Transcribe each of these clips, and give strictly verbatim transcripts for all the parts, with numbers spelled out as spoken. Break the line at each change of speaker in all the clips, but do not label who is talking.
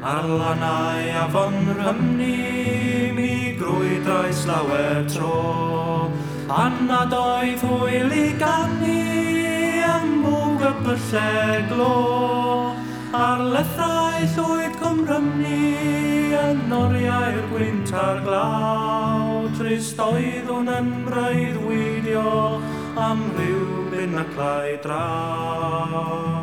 Ar lannau afon Rhymni mi grwydrau slawer tro, pan nad oedd hwyl i ganu am mwg y bylle glo. Ar lethau llwyd Cwm Rhymni yn oriau'r gwynt a'r glaw, trist oedd hwn yn breuddwydio am ryw binaclau draw.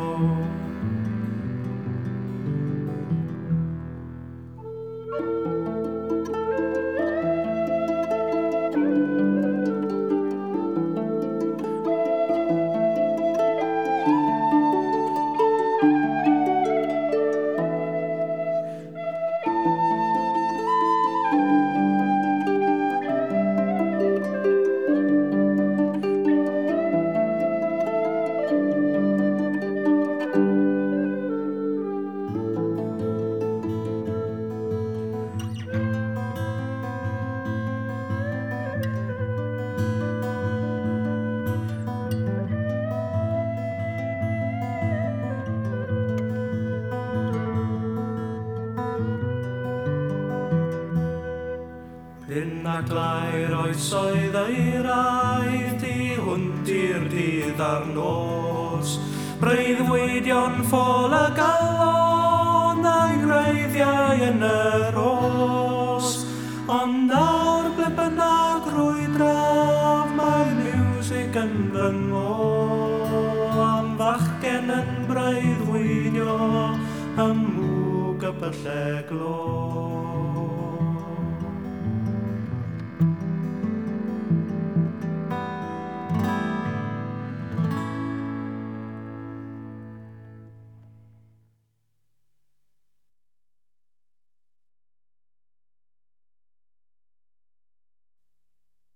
Binaclau'r oesoedd eiraidd, di hwnt i'r dydd a'r nos. Breuddwydion ffôl y galon a'i greiddiau yn yr os. Ond nawr ble bynnag rwydraf, mae miwsig yn fy ngo, am fachgen yn breuddwydio ym mwg y bylle glo.